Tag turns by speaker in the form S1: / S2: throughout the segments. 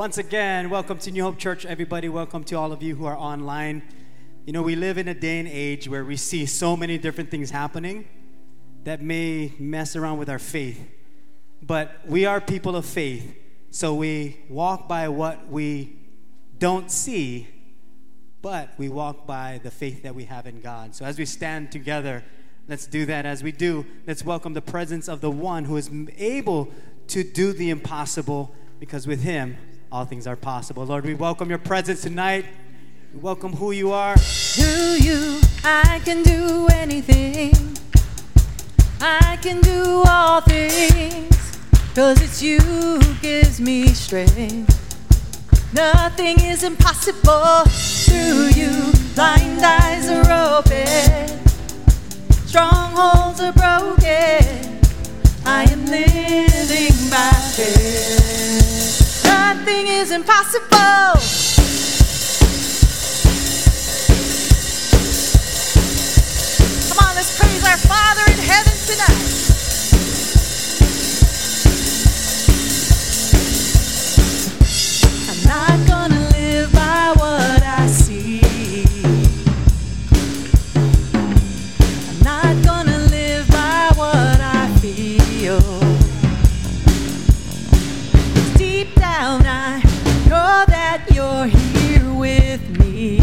S1: once again, welcome to New Hope Church, everybody. Welcome to all of you who are online. You know, we live in a day and age where we see so many different things happening that may mess around with our faith. But we are people of faith, so we walk by what we don't see, but we walk by the faith that we have in God. So as we stand together, let's do that. As we do, let's welcome the presence of the one who is able to do the impossible, because with him, all things are possible. Lord, we welcome your presence tonight. We welcome who you are.
S2: Through you, I can do anything. I can do all things, 'cause it's you who gives me strength. Nothing is impossible. Through you, blind eyes are open. Strongholds are broken. I am living by faith. Nothing is impossible. Come on, let's praise our Father in heaven tonight. I'm not gonna live by what I see. I'm not gonna live by what I feel. Deep down I know that you're here with me.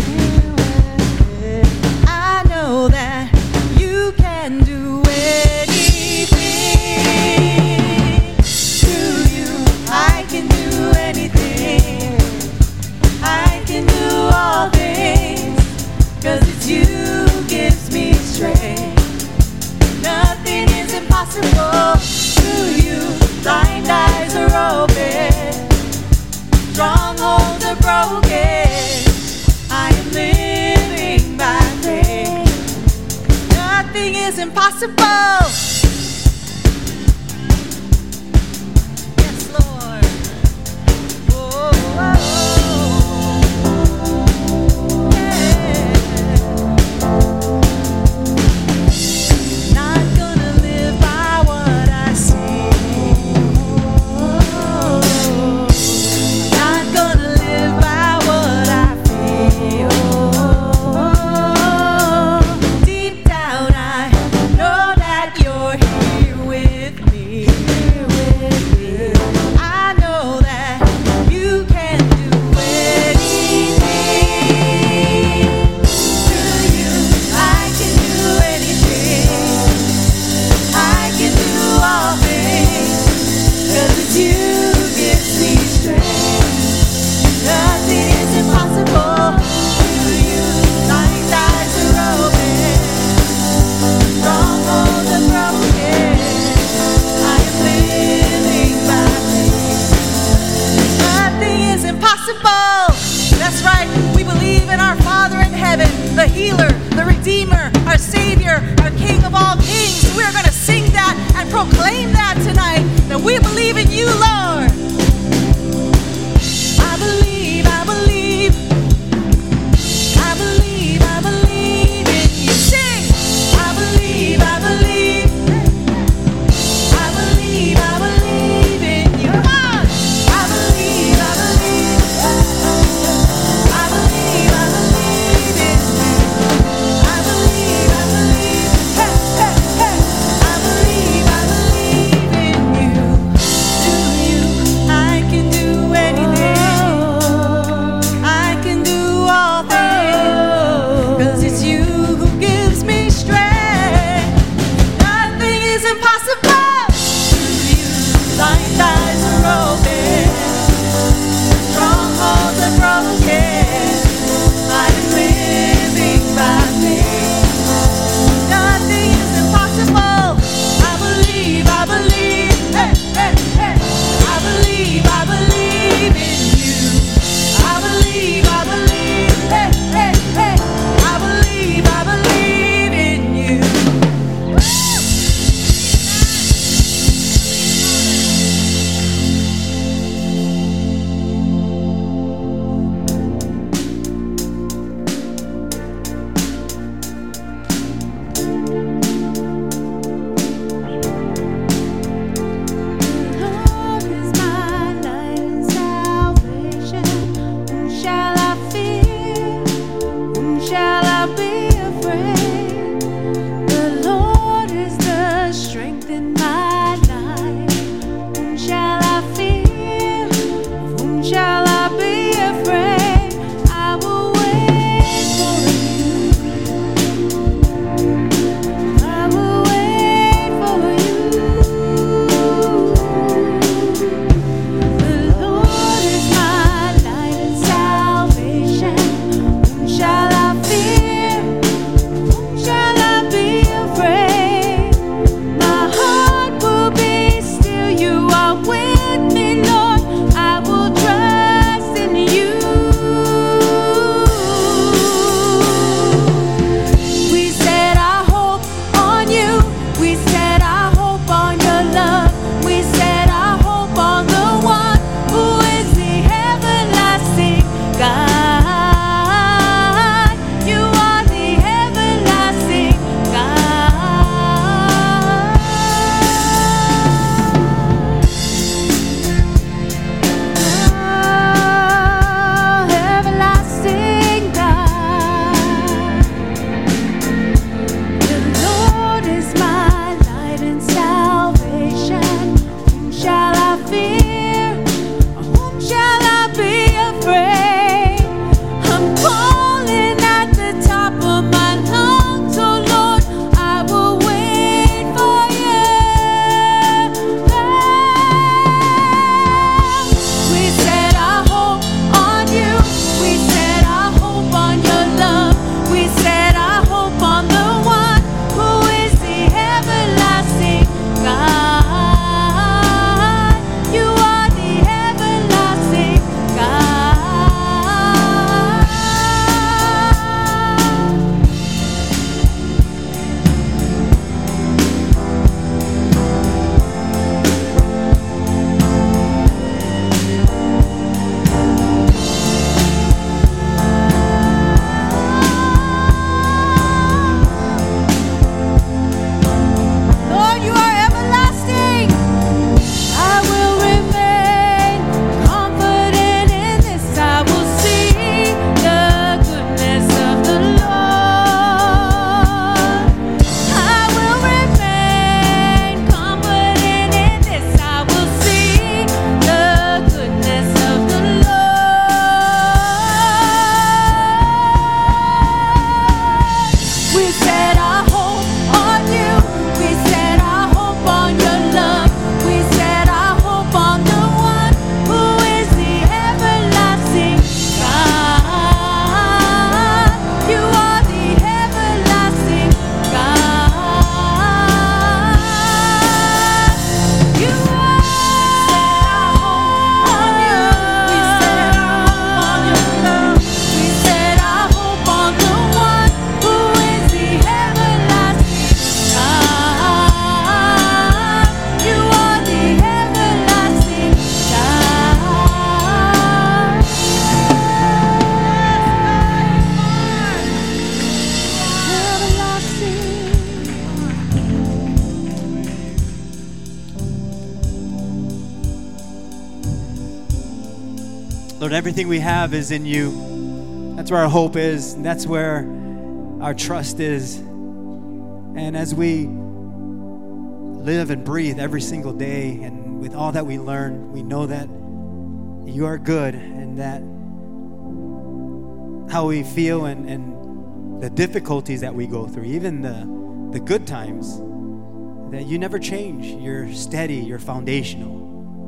S2: I know that you can do anything. Through you I can do anything. I can do all things, 'cause it's you who gives me strength. Nothing is impossible. Through you, blind eyes are open. Strongholds are broken. I am living by faith. Nothing is impossible. Yes, Lord. Oh, oh, oh. Yeah. Not gonna live by what I see. Not gonna live by what I feel. Deep down I know that you're here with me. I know that you can do anything. Through you I can do anything. I can do all things, 'cause it's you who gives me strength. Nothing is impossible. Through you, blind eyes are open. Strongholds are broken. I am living by faith. Nothing is impossible. That's right. We believe in our Father in heaven, the healer, the redeemer, our savior, our king of all kings. We're going to sing that and proclaim that tonight, that we believe in you, Lord. I believe, I believe, I believe, I believe in you. Sing! I believe, I believe, I believe, I believe in you. Come on! I believe, I believe, I believe, I believe in you. I believe, hey, hey, hey. I believe in you. Through you, I can do anything. I can do all things, 'cause it's you who gives me strength. Nothing is impossible. Through you, blind eyes are open. Strongholds are broken. I'm living by faith. Nothing is impossible. I believe, hey, hey, hey. I believe in you. I believe, hey, hey, hey. I believe in you.
S1: Lord, everything we have is in you. That's where our hope is. And that's where our trust is. And as we live and breathe every single day, and with all that we learn, we know that you are good, and that how we feel and the difficulties that we go through, even the good times, that you never change. You're steady, you're foundational.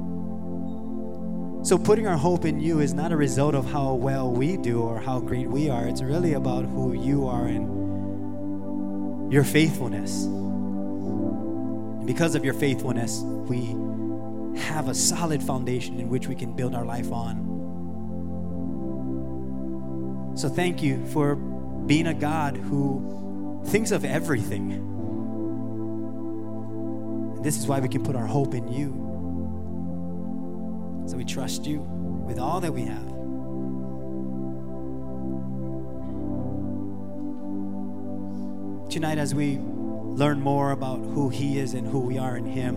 S1: So putting our hope in you is not a result of how well we do or how great we are. It's really about who you are and your faithfulness. And because of your faithfulness, we have a solid foundation in which we can build our life on. So thank you for being a God who thinks of everything. And this is why we can put our hope in you. So we trust you with all that we have. Tonight, as we learn more about who He is and who we are in Him,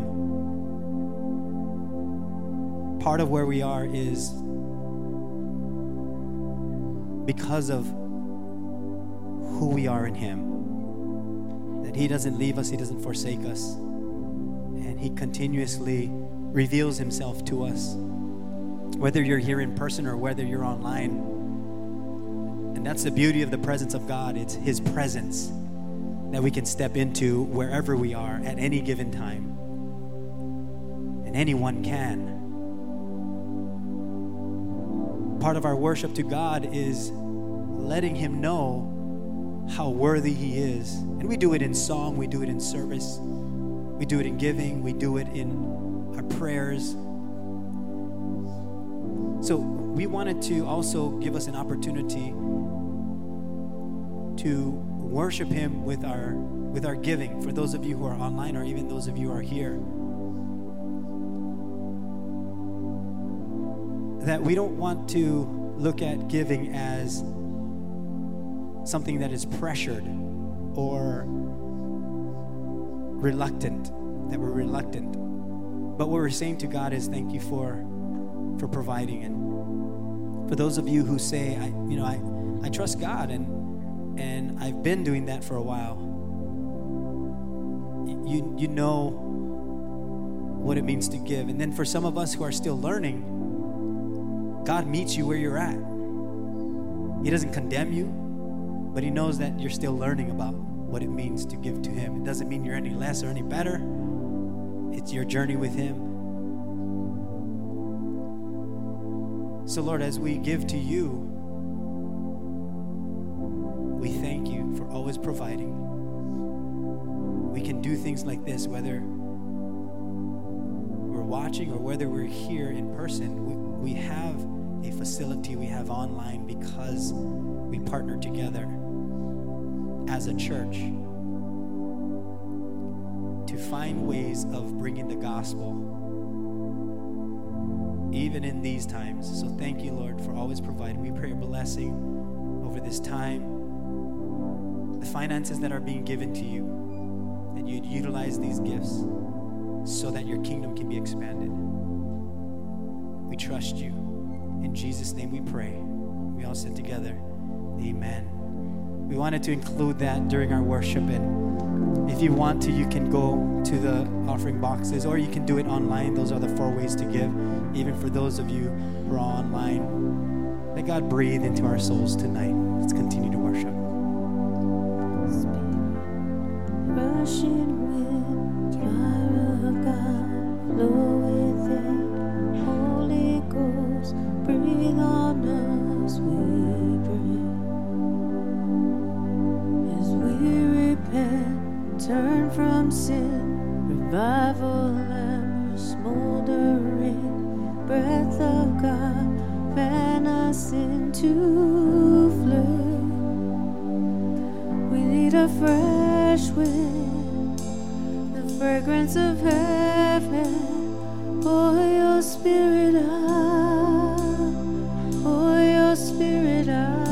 S1: part of where we are is because of who we are in Him. That He doesn't leave us, He doesn't forsake us, and He continuously reveals Himself to us, whether you're here in person or whether you're online. And that's the beauty of the presence of God. It's His presence that we can step into wherever we are at any given time. And anyone can. Part of our worship to God is letting Him know how worthy He is. And we do it in song, we do it in service, we do it in giving, we do it in our prayers. So we wanted to also give us an opportunity to worship Him with our giving, for those of you who are online or even those of you who are here. That we don't want to look at giving as something that is pressured or reluctant, that we're reluctant. But what we're saying to God is thank you for providing. And for those of you who say, I trust God and I've been doing that for a while, you know what it means to give. And then for some of us who are still learning, God meets you where you're at. He doesn't condemn you, but He knows that you're still learning about what it means to give to Him. It doesn't mean you're any less or any better. It's your journey with Him. So Lord, as we give to you, we thank you for always providing. We can do things like this, whether we're watching or whether we're here in person. We have a facility, we have online, because we partner together as a church to find ways of bringing the gospel even in these times. So thank you, Lord, for always providing. We pray a blessing over this time, the finances that are being given to you, that you'd utilize these gifts so that your kingdom can be expanded. We trust you. In Jesus' name we pray. We all sit together. Amen. We wanted to include that during our worship, and if you want to, you can go to the offering boxes, or you can do it online. Those are the 4 ways to give. Even for those of you who are online, let God breathe into our souls tonight. Let's continue to worship.
S2: Rushing wind, fire of God, flow within. Holy Ghost, breathe on us, we pray. As we repent, turn from sin, revival and smoldering. Breath of God, fan us into flame. We need a fresh wind, the fragrance of heaven. Pour your spirit out, pour your spirit out.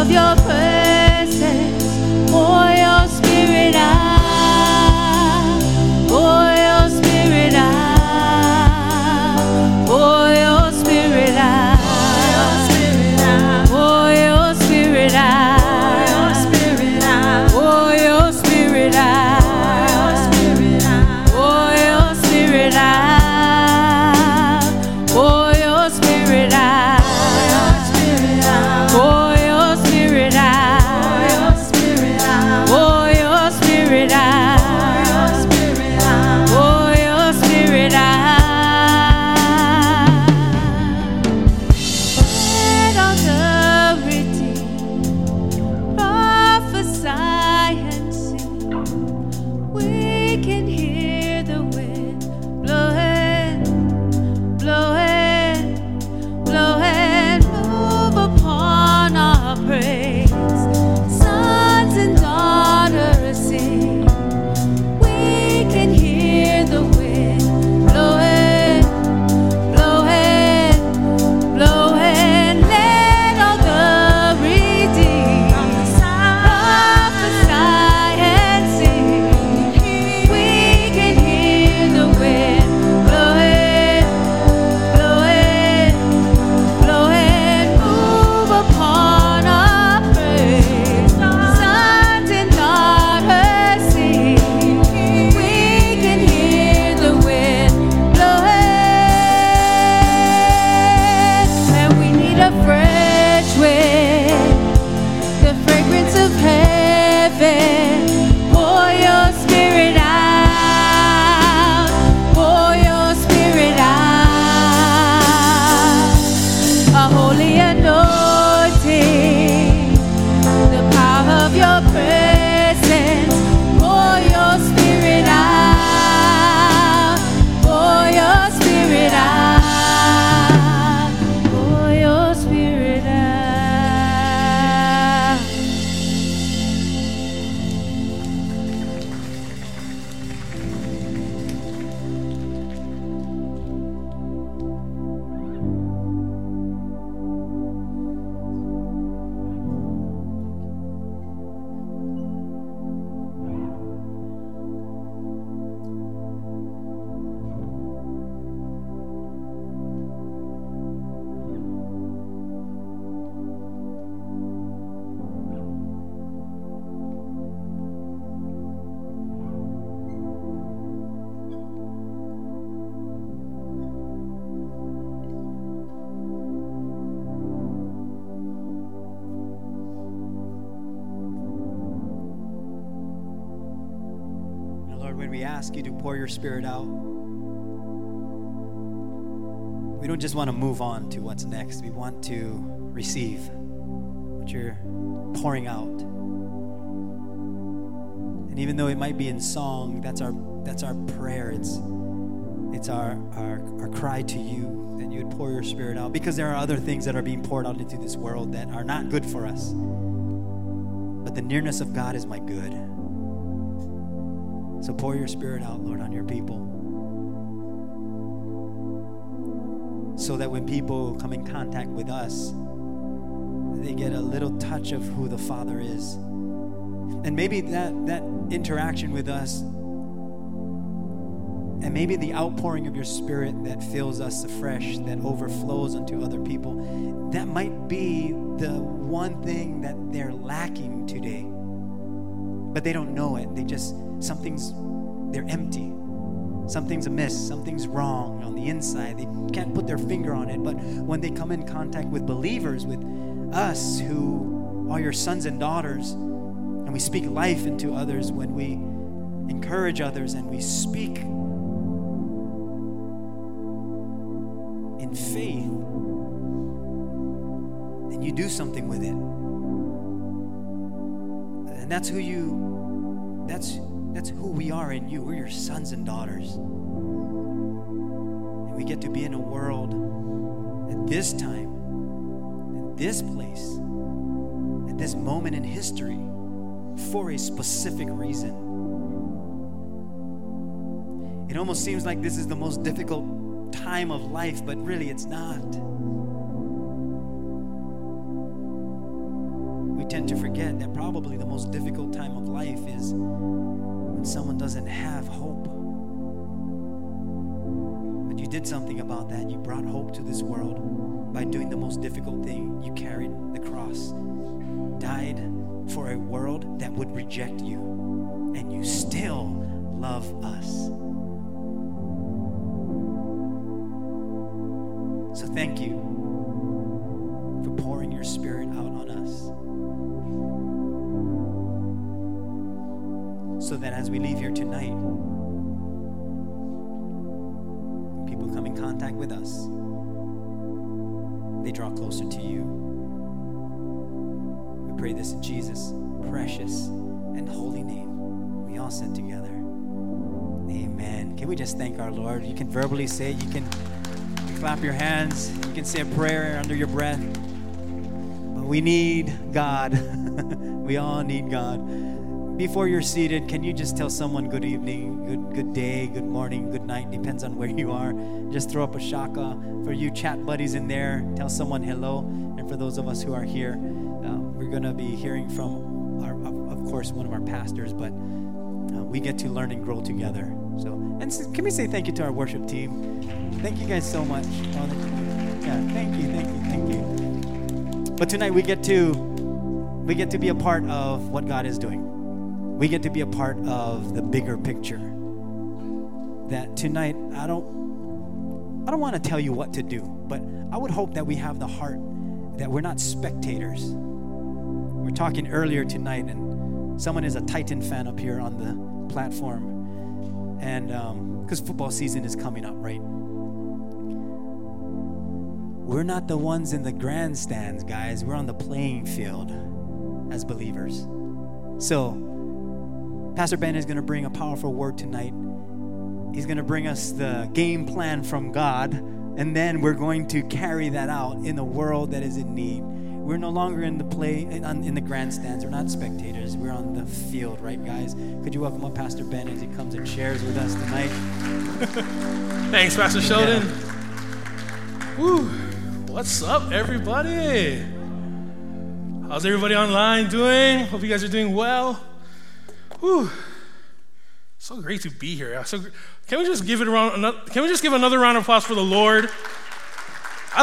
S2: of your presence, pour your spirit out, pour your spirit out, pour your spirit out, pour your spirit out, pour your spirit out, pour your spirit out, pour your spirit out, pour your spirit out, pour your spirit out, pour your spirit out. Let all the redeemed prophesy and sing. We can hear the wind blowing, blowing, blowing, move upon our praise. Sons and daughters sing. We can hear the wind blowing, blowing, blowing. Let all the redeemed prophesy and sing. We can hear the wind blowing, blowing, blowing, move upon our praise. Sons and daughters sing. We can hear the wind blowing, and we need a fresh wind, the fragrance of heaven. Pour your spirit out, pour your spirit out, a holy anointing, the power of your presence. Pour your spirit out, pour your spirit out, pour your spirit out.
S1: And Lord, when we ask you to pour your spirit out, we don't just want to move on to what's next. We want to receive what you're pouring out. And even though it might be in song, that's our prayer. It's our cry to you that you would pour your spirit out, because there are other things that are being poured out into this world that are not good for us. But the nearness of God is my good. So pour your spirit out, Lord, on your people, so that when people come in contact with us, they get a little touch of who the Father is. And maybe that interaction with us, and maybe the outpouring of your spirit that fills us afresh, that overflows onto other people, that might be the one thing that they're lacking today. But they don't know it. They're empty. Something's amiss, something's wrong on the inside. They can't put their finger on it. But when they come in contact with believers, with us who are your sons and daughters, and we speak life into others, when we encourage others and we speak in faith, then you do something with it. And that's who we are in you. We're your sons and daughters. And we get to be in a world at this time, in this place, at this moment in history, for a specific reason. It almost seems like this is the most difficult time of life, but really it's not. We to forget that probably the most difficult time of life is when someone doesn't have hope. But you did something about that. You brought hope to this world by doing the most difficult thing. You carried the cross, died for a world that would reject you, and you still love us. So thank you for pouring your Spirit out on us, so that as we leave here tonight, people come in contact with us, they draw closer to you. We pray this in Jesus' precious and holy name. We all said together, amen. Can we just thank our Lord? You can verbally say it, you can clap your hands, you can say a prayer under your breath. But we need God. We all need God. Before you're seated, can you just tell someone good evening, good day, good morning, good night, depends on where you are. Just throw up a shaka. For you chat buddies in there, tell someone hello. And for those of us who are here, we're going to be hearing from, of course, one of our pastors, but we get to learn and grow together. So, and can we say thank you to our worship team? Thank you guys so much. Yeah, thank you. But tonight we get to be a part of what God is doing. We get to be a part of the bigger picture. That tonight, I don't want to tell you what to do, but I would hope that we have the heart that we're not spectators. We're talking earlier tonight, and someone is a Titan fan up here on the platform, and because football season is coming up, right? We're not the ones in the grandstands, guys. We're on the playing field as believers. So Pastor Ben is going to bring a powerful word tonight. He's going to bring us the game plan from God, and then we're going to carry that out in a world that is in need. We're no longer in the grandstands. We're not spectators. We're on the field, right, guys? Could you welcome up Pastor Ben as he comes and shares with us tonight?
S3: Thanks, Pastor Sheldon.
S1: Yeah.
S3: Woo. What's up, everybody? How's everybody online doing? Hope you guys are doing well. Whew. So great to be here. Can we just give another round of applause for the Lord? I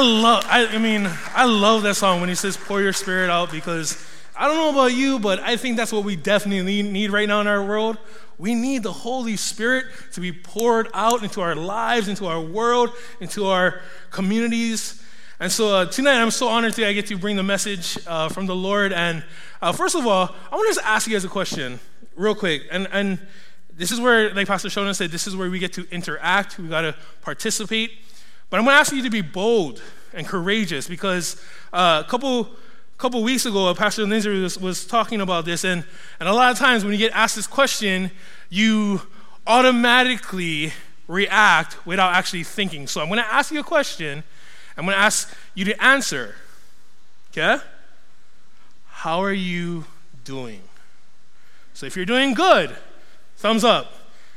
S3: love that song when he says, pour your Spirit out, because I don't know about you, but I think that's what we definitely need right now in our world. We need the Holy Spirit to be poured out into our lives, into our world, into our communities. And so tonight, I'm so honored that I get to bring the message from the Lord. And first of all, I want to just ask you guys a question real quick. And this is where, like Pastor Sheldon said, this is where we get to interact. We got to participate. But I'm going to ask you to be bold and courageous, because a couple weeks ago, Pastor Lindsay was talking about this. And a lot of times when you get asked this question, you automatically react without actually thinking. So I'm going to ask you a question. I'm going to ask you to answer. Okay? How are you doing? So if you're doing good, thumbs up.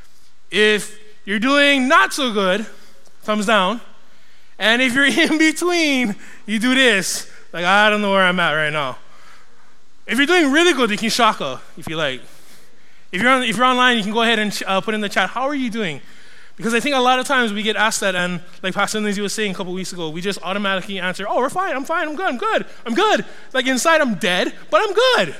S3: If you're doing not so good, thumbs down. And if you're in between, you do this. Like, I don't know where I'm at right now. If you're doing really good, you can shaka if you like. If you're online, you can go ahead and put in the chat, how are you doing? Because I think a lot of times we get asked that, and like Pastor Lindsay was saying a couple weeks ago, we just automatically answer, oh, we're fine, I'm good. Like inside I'm dead, but I'm good.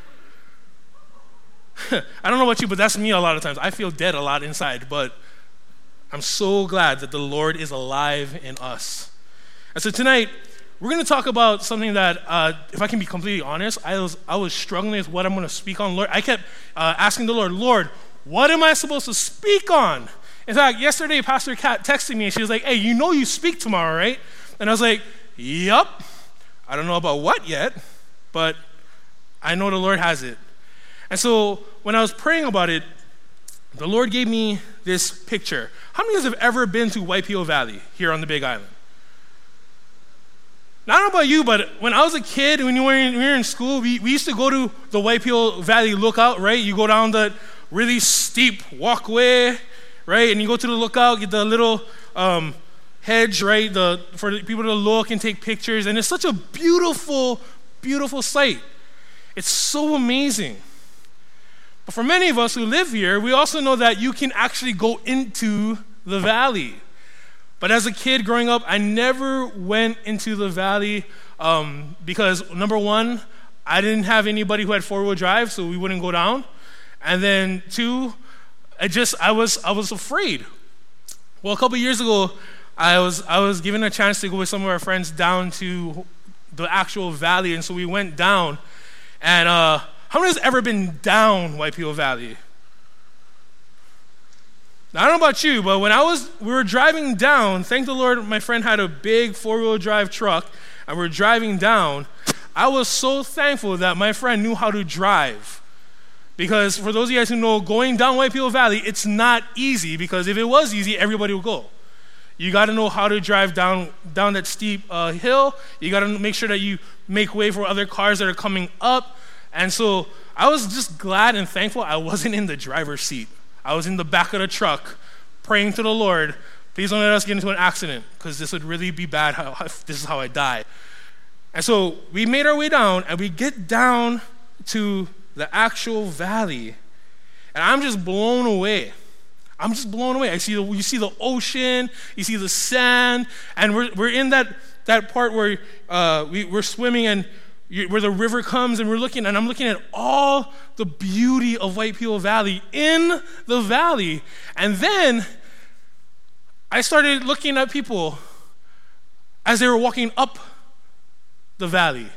S3: I don't know about you, but that's me a lot of times. I feel dead a lot inside, but I'm so glad that the Lord is alive in us. And so tonight, we're going to talk about something that, if I can be completely honest, I was struggling with what I'm going to speak on. Lord, I kept asking the Lord, what am I supposed to speak on? In fact, yesterday, Pastor Kat texted me, and she was like, hey, you know you speak tomorrow, right? And I was like, yup. I don't know about what yet, but I know the Lord has it. And so when I was praying about it, the Lord gave me this picture. How many of you have ever been to Waipio Valley here on the Big Island? Now, I don't know about you, but when I was a kid, when we were in school, we used to go to the Waipio Valley lookout, right? You go down the really steep walkway, right? And you go to the lookout, get the little hedge, right? For the people to look and take pictures. And it's such a beautiful, beautiful sight. It's so amazing. But for many of us who live here, we also know that you can actually go into the valley. But as a kid growing up, I never went into the valley because, number one, I didn't have anybody who had four-wheel drive, so we wouldn't go down. And then two, I was afraid. Well, a couple years ago, I was given a chance to go with some of our friends down to the actual valley, and so we went down. And how many has ever been down Waipio Valley? Now, I don't know about you, but when we were driving down, thank the Lord, my friend had a big four-wheel drive truck, and we're driving down. I was so thankful that my friend knew how to drive. Because for those of you guys who know, going down Waipio Valley, it's not easy, because if it was easy, everybody would go. You got to know how to drive down that steep hill. You got to make sure that you make way for other cars that are coming up. And so I was just glad and thankful I wasn't in the driver's seat. I was in the back of the truck praying to the Lord, please don't let us get into an accident, because this would really be bad if this is how I die. And so we made our way down, and we get down to the actual valley, and I'm just blown away. I'm just blown away. You see the ocean, you see the sand, and we're in that part where we're swimming and where the river comes, and I'm looking at all the beauty of Waipio Valley in the valley. And then I started looking at people as they were walking up the valley.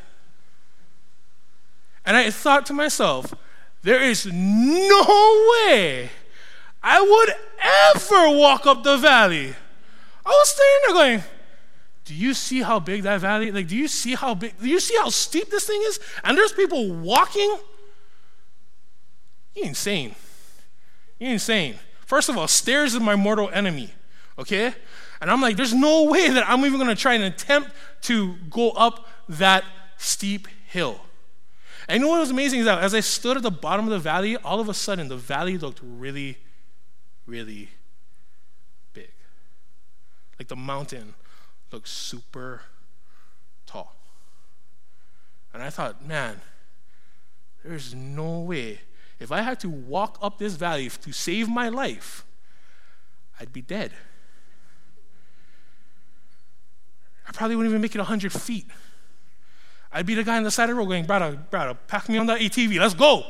S3: And I thought to myself, there is no way I would ever walk up the valley. I was standing there going, do you see how big that valley is? Do you see how steep this thing is? And there's people walking? You're insane. You're insane. First of all, stairs is my mortal enemy, okay? And I'm like, there's no way that I'm even going to try and attempt to go up that steep hill. And you know what was amazing is that as I stood at the bottom of the valley, all of a sudden the valley looked really, really big. Like the mountain looked super tall. And I thought, man, there's no way. If I had to walk up this valley to save my life, I'd be dead. I probably wouldn't even make it 100 feet. I'd be the guy on the side of the road going, brother, pack me on that ATV, let's go.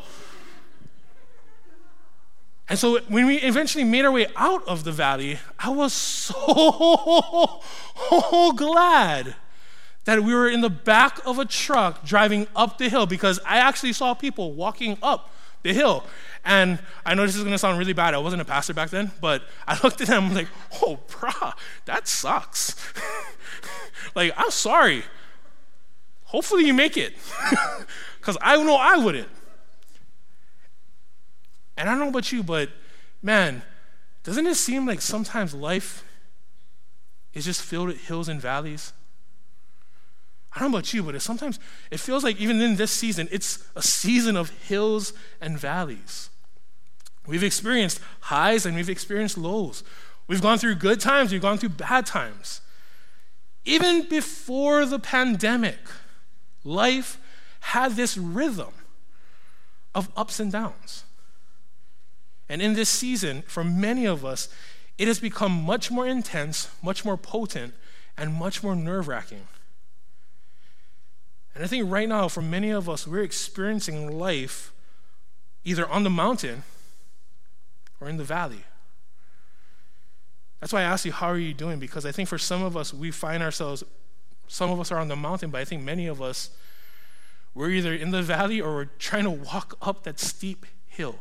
S3: And so when we eventually made our way out of the valley, I was so glad that we were in the back of a truck driving up the hill, because I actually saw people walking up the hill. And I know this is going to sound really bad. I wasn't a pastor back then, but I looked at them like, oh, brah, that sucks. Like, I'm sorry. Hopefully you make it, because I know I wouldn't. And I don't know about you, but man, doesn't it seem like sometimes life is just filled with hills and valleys? I don't know about you, but sometimes it feels like even in this season, it's a season of hills and valleys. We've experienced highs and we've experienced lows. We've gone through good times, we've gone through bad times. Even before the pandemic, life had this rhythm of ups and downs. And in this season, for many of us, it has become much more intense, much more potent, and much more nerve-wracking. And I think right now, for many of us, we're experiencing life either on the mountain or in the valley. That's why I asked you, how are you doing? Because I think for some of us, we find ourselves, some of us are on the mountain, but I think many of us, we're either in the valley or we're trying to walk up that steep hill.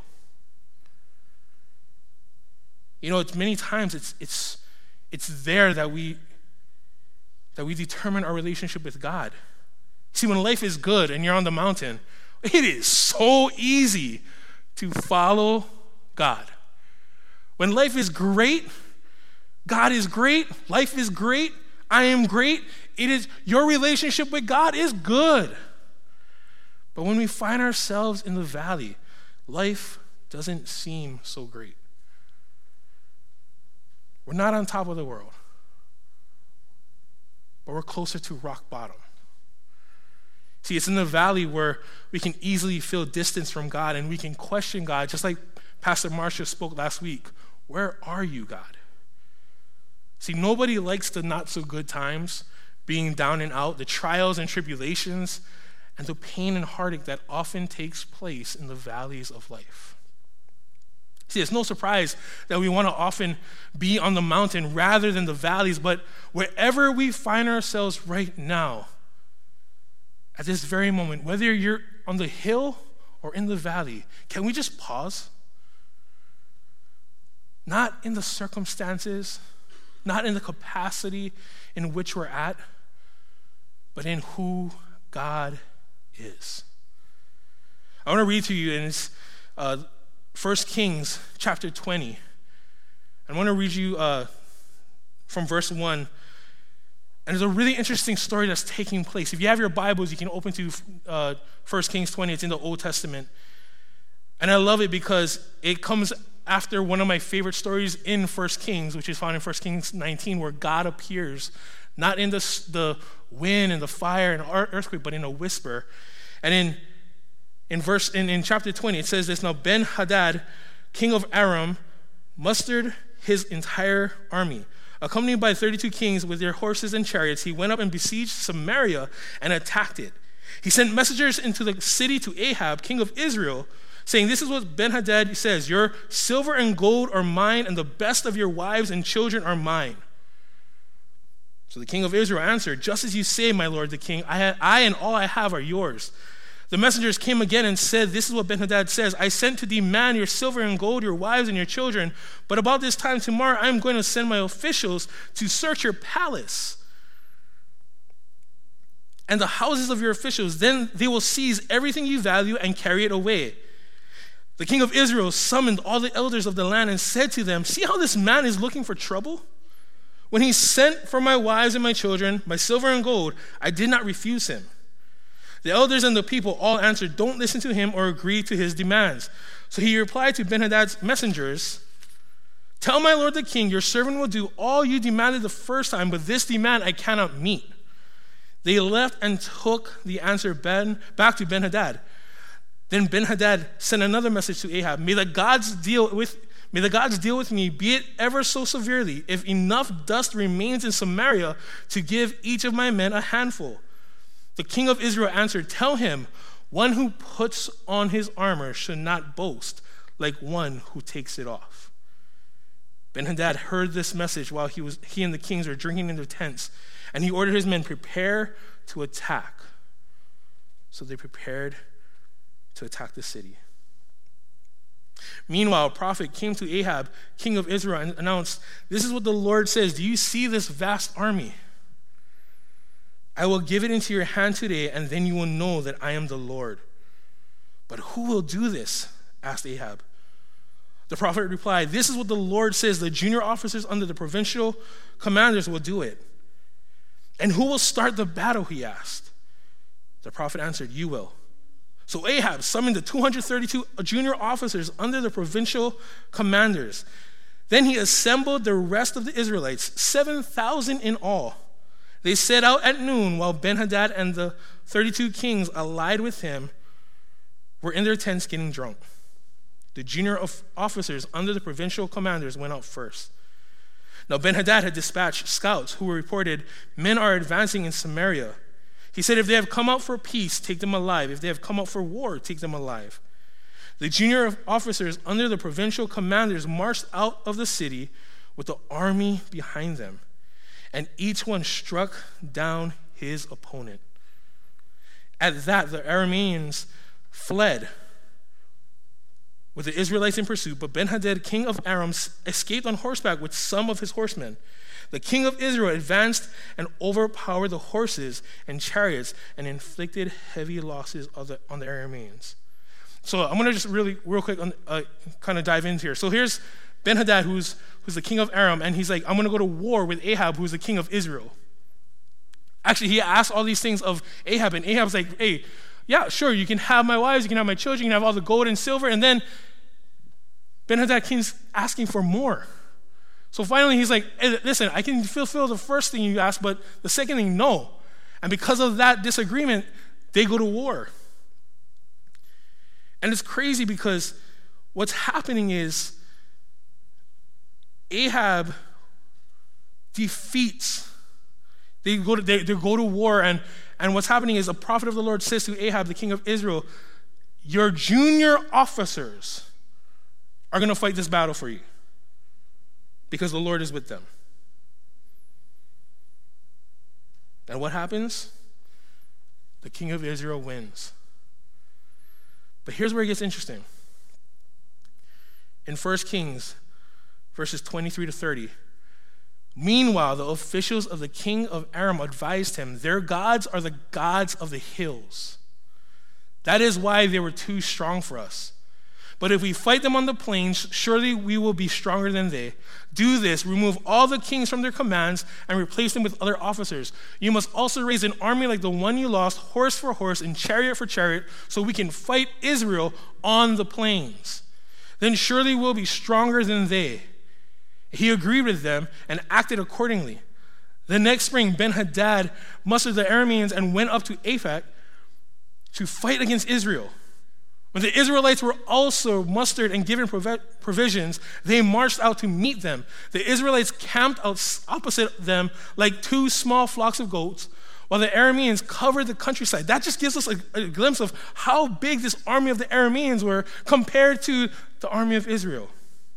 S3: You know, it's many times it's there that we determine our relationship with God. See, when life is good and you're on the mountain, it is so easy to follow God. When life is great, God is great, life is great, I am great, it is your relationship with God is good. But when we find ourselves in the valley, life doesn't seem so great. We're not on top of the world, but we're closer to rock bottom. See, it's in the valley where we can easily feel distance from God and we can question God, just like Pastor Marcia spoke last week. Where are you, God? See, nobody likes the not so good times, being down and out, the trials and tribulations, and the pain and heartache that often takes place in the valleys of life. See, it's no surprise that we want to often be on the mountain rather than the valleys, but wherever we find ourselves right now, at this very moment, whether you're on the hill or in the valley, can we just pause? Not in the circumstances, not in the capacity in which we're at, but in who God is. I want to read to you in 1 Kings chapter 20. I want to read you from verse 1. And there's a really interesting story that's taking place. If you have your Bibles, you can open to 1 Kings 20. It's in the Old Testament. And I love it because it comes after one of my favorite stories in 1 Kings, which is found in 1 Kings 19, where God appears, not in the wind and the fire and earthquake, but in a whisper. And in chapter 20, it says this: Now Ben-Hadad, king of Aram, mustered his entire army. Accompanied by 32 kings with their horses and chariots, he went up and besieged Samaria and attacked it. He sent messengers into the city to Ahab, king of Israel, saying, "This is what Ben-Hadad says: Your silver and gold are mine, and the best of your wives and children are mine." So the king of Israel answered, "Just as you say, my lord the king, I and all I have are yours." The messengers came again and said, "This is what Ben-Hadad says: I sent to demand your silver and gold, your wives and your children, but about this time tomorrow I am going to send my officials to search your palace and the houses of your officials. Then they will seize everything you value and carry it away." The king of Israel summoned all the elders of the land and said to them, "See how this man is looking for trouble? When he sent for my wives and my children, my silver and gold, I did not refuse him." The elders and the people all answered, "Don't listen to him or agree to his demands." So he replied to Ben-Hadad's messengers, "Tell my lord the king, your servant will do all you demanded the first time, but this demand I cannot meet." They left and took the answer back to Ben-Hadad. Then Ben-Hadad sent another message to Ahab: May the gods deal with me, be it ever so severely, if enough dust remains in Samaria to give each of my men a handful." The king of Israel answered, "Tell him, one who puts on his armor should not boast like one who takes it off." Ben-Hadad heard this message while he and the kings were drinking in their tents, and he ordered his men, "Prepare to attack." So they prepared to attack the city. Meanwhile, a prophet came to Ahab, king of Israel, and announced, "This is what the Lord says: Do you see this vast army? I will give it into your hand today, and then you will know that I am the Lord." "But who will do this?" asked Ahab. The prophet replied, "This is what the Lord says: the junior officers under the provincial commanders will do it." "And who will start the battle?" he asked. The prophet answered, "You will." So Ahab summoned the 232 junior officers under the provincial commanders. Then he assembled the rest of the Israelites, 7,000 in all. They set out at noon, while Ben-Hadad and the 32 kings allied with him were in their tents getting drunk. The junior officers under the provincial commanders went out first. Now Ben-Hadad had dispatched scouts who reported, "Men are advancing in Samaria." He said, "If they have come out for peace, take them alive. If they have come out for war, take them alive." The junior officers under the provincial commanders marched out of the city with the army behind them, and each one struck down his opponent. At that, the Arameans fled with the Israelites in pursuit, but Ben-Hadad, king of Aram, escaped on horseback with some of his horsemen. The king of Israel advanced and overpowered the horses and chariots and inflicted heavy losses on the Arameans. So I'm going to just real quick kind of dive into here. So here's Ben-Hadad, who's the king of Aram, and he's like, "I'm going to go to war with Ahab, who's the king of Israel." Actually, he asked all these things of Ahab, and Ahab's like, "Hey, yeah, sure, you can have my wives, you can have my children, you can have all the gold and silver." And then Ben-Hadad keeps asking for more. So finally, he's like, "Hey, listen, I can fulfill the first thing you asked, but the second thing, no." And because of that disagreement, they go to war. And it's crazy because what's happening is Ahab defeats. They go to war, and what's happening is a prophet of the Lord says to Ahab, the king of Israel, your junior officers are going to fight this battle for you because the Lord is with them. And what happens? The king of Israel wins. But here's where it gets interesting. In 1 Kings, verses 23 to 30, meanwhile, the officials of the king of Aram advised him, their gods are the gods of the hills. That is why they were too strong for us. But if we fight them on the plains, surely we will be stronger than they. Do this, remove all the kings from their commands and replace them with other officers. You must also raise an army like the one you lost, horse for horse and chariot for chariot, so we can fight Israel on the plains. Then surely we'll be stronger than they. He agreed with them and acted accordingly. The next spring, Ben-Hadad mustered the Arameans and went up to Aphek to fight against Israel. When the Israelites were also mustered and given provisions, they marched out to meet them. The Israelites camped out opposite them like two small flocks of goats, while the Arameans covered the countryside. That just gives us a glimpse of how big this army of the Arameans were compared to the army of Israel.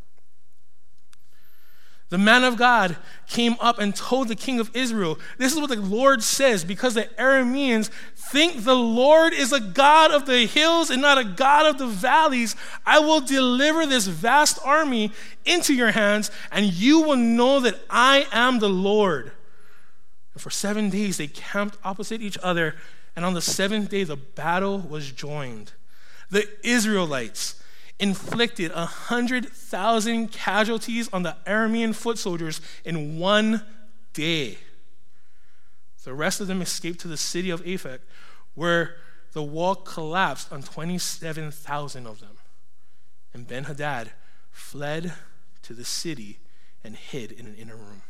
S3: The man of God came up and told the king of Israel, this is what the Lord says, because the Arameans think the Lord is a God of the hills and not a God of the valleys, I will deliver this vast army into your hands, and you will know that I am the Lord. And for 7 days they camped opposite each other, and on the seventh day the battle was joined. The Israelites inflicted 100,000 casualties on the Aramean foot soldiers in 1 day. The rest of them escaped to the city of Aphek, where the wall collapsed on 27,000 of them. And Ben-Hadad fled to the city and hid in an inner room.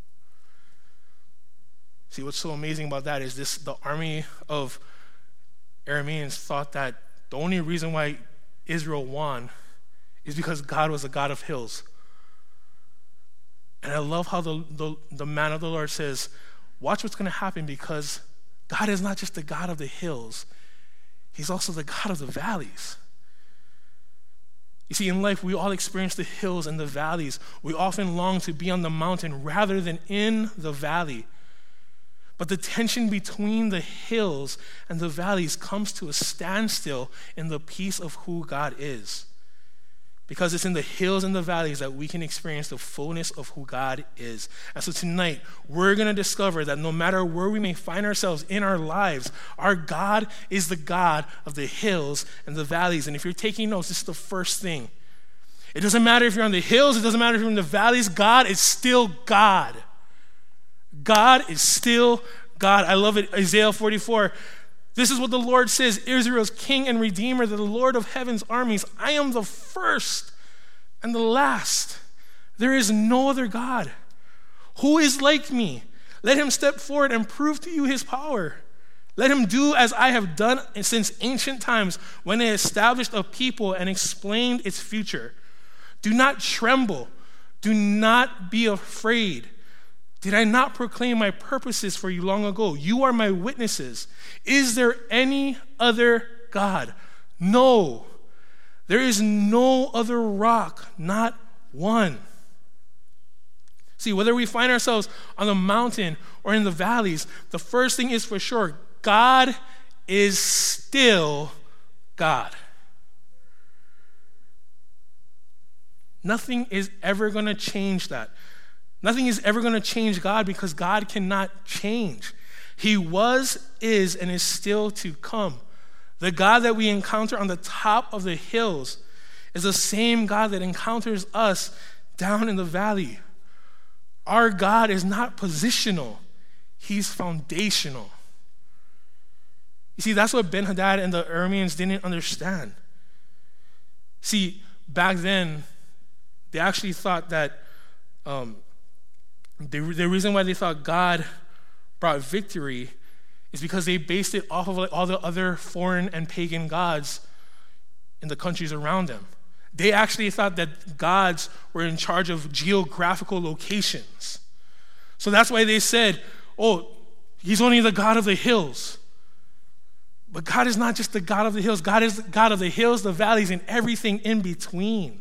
S3: See, what's so amazing about that is the army of Arameans thought that the only reason why Israel won is because God was a God of hills. And I love how the man of the Lord says, watch what's going to happen, because God is not just the God of the hills, he's also the God of the valleys. You see, in life, we all experience the hills and the valleys. We often long to be on the mountain rather than in the valley. But the tension between the hills and the valleys comes to a standstill in the peace of who God is. Because it's in the hills and the valleys that we can experience the fullness of who God is. And so tonight, we're going to discover that no matter where we may find ourselves in our lives, our God is the God of the hills and the valleys. And if you're taking notes, this is the first thing. It doesn't matter if you're on the hills, it doesn't matter if you're in the valleys, God is still God. God is still God. I love it. Isaiah 44. This is what the Lord says, Israel's king and redeemer, the Lord of heaven's armies. I am the first and the last. There is no other God. Who is like me? Let him step forward and prove to you his power. Let him do as I have done since ancient times, when I established a people and explained its future. Do not tremble. Do not be afraid. Did I not proclaim my purposes for you long ago? You are my witnesses. Is there any other God? No. There is no other rock, not one. See, whether we find ourselves on the mountain or in the valleys, the first thing is for sure, God is still God. Nothing is ever going to change that. Nothing is ever going to change God, because God cannot change. He was, is, and is still to come. The God that we encounter on the top of the hills is the same God that encounters us down in the valley. Our God is not positional. He's foundational. You see, that's what Ben-Hadad and the Arameans didn't understand. See, back then, they actually thought that the reason why they thought God brought victory is because they based it off of like all the other foreign and pagan gods in the countries around them. They actually thought that gods were in charge of geographical locations. So that's why they said, oh, he's only the God of the hills. But God is not just the God of the hills. God is the God of the hills, the valleys, and everything in between.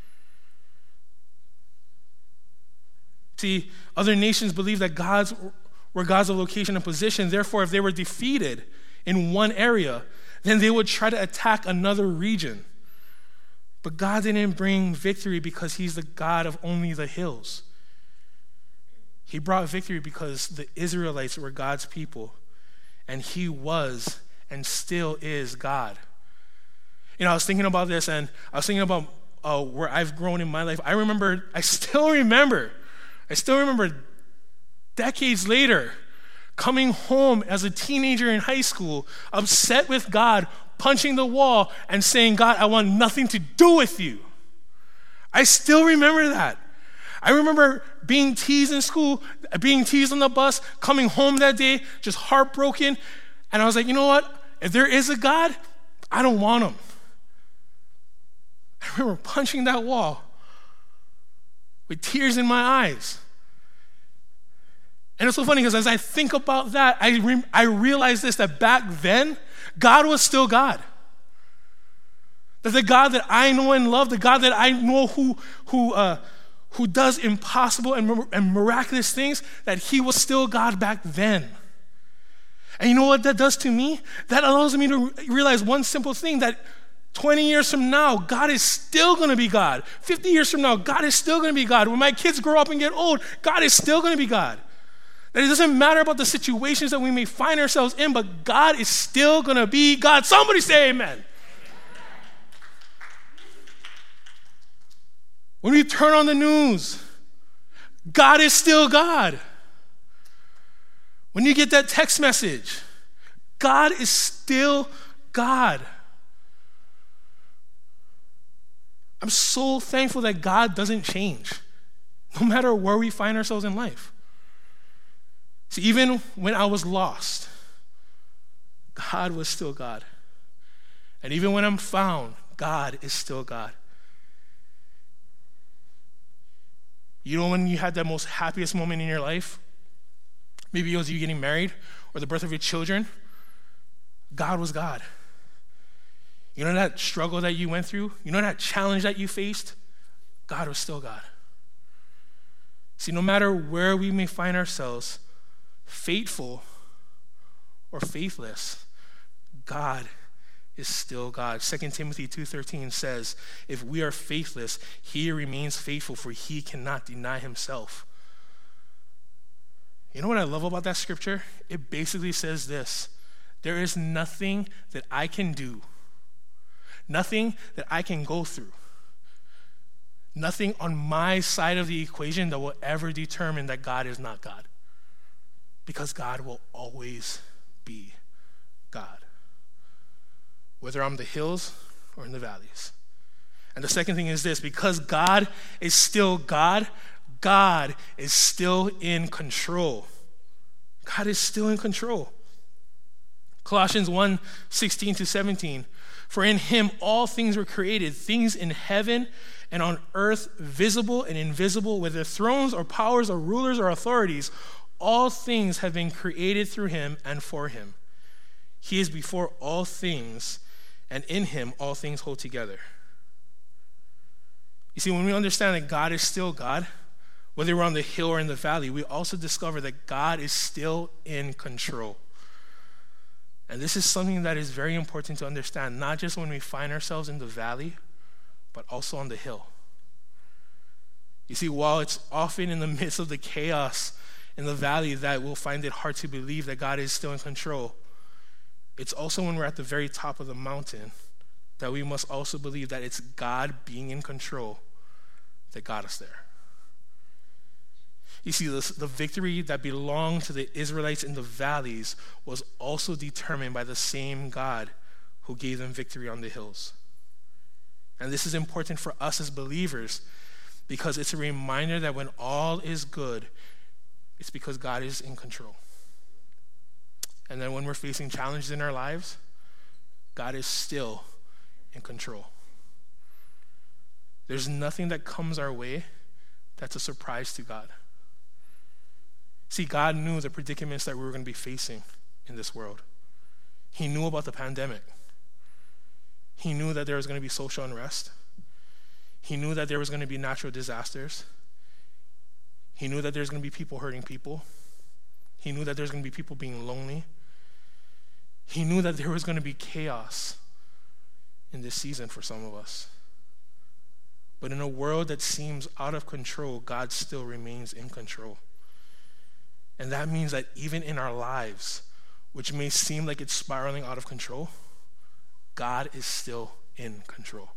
S3: See, other nations believed that gods were gods of location and position. Therefore, if they were defeated in one area, then they would try to attack another region. But God didn't bring victory because he's the God of only the hills. He brought victory because the Israelites were God's people, and he was and still is God. You know, I was thinking about this, and I was thinking about where I've grown in my life. I still remember decades later, coming home as a teenager in high school, upset with God, punching the wall and saying, God, I want nothing to do with you. I still remember that. I remember being teased in school, being teased on the bus, coming home that day, just heartbroken. And I was like, you know what? If there is a God, I don't want him. I remember punching that wall with tears in my eyes. And it's so funny because as I think about that, I realize this, that back then, God was still God. That the God that I know and love, the God that I know who does impossible and miraculous things, that he was still God back then. And you know what that does to me? That allows me to realize one simple thing, that 20 years from now, God is still going to be God. 50 years from now, God is still going to be God. When my kids grow up and get old, God is still going to be God. That it doesn't matter about the situations that we may find ourselves in, but God is still going to be God. Somebody say amen. When we turn on the news, God is still God. When you get that text message, God is still God. I'm so thankful that God doesn't change, no matter where we find ourselves in life. See, even when I was lost, God was still God. And even when I'm found, God is still God. You know when you had that most happiest moment in your life? Maybe it was you getting married or the birth of your children. God was God. You know that struggle that you went through? You know that challenge that you faced? God was still God. See, no matter where we may find ourselves, faithful or faithless, God is still God. 2 Timothy 2:13 says, if we are faithless, he remains faithful, for he cannot deny himself. You know what I love about that scripture? It basically says this: there is nothing that I can do, nothing that I can go through, nothing on my side of the equation that will ever determine that God is not God. Because God will always be God, whether I'm in the hills or in the valleys. And the second thing is this: because God is still God, God is still in control. God is still in control. Colossians 1:16-17, for in him all things were created, things in heaven and on earth, visible and invisible, whether thrones or powers or rulers or authorities, all things have been created through him and for him. He is before all things, and in him all things hold together. You see, when we understand that God is still God, whether we're on the hill or in the valley, we also discover that God is still in control. And this is something that is very important to understand, not just when we find ourselves in the valley, but also on the hill. You see, while it's often in the midst of the chaos in the valley that we'll find it hard to believe that God is still in control, it's also when we're at the very top of the mountain that we must also believe that it's God being in control that got us there. You see, the victory that belonged to the Israelites in the valleys was also determined by the same God who gave them victory on the hills. And this is important for us as believers because it's a reminder that when all is good, it's because God is in control. And then when we're facing challenges in our lives, God is still in control. There's nothing that comes our way that's a surprise to God. See, God knew the predicaments that we were going to be facing in this world. He knew about the pandemic. He knew that there was going to be social unrest. He knew that there was going to be natural disasters. He knew that there's going to be people hurting people. He knew that there's going to be people being lonely. He knew that there was going to be chaos in this season for some of us. But in a world that seems out of control, God still remains in control. And that means that even in our lives, which may seem like it's spiraling out of control, God is still in control.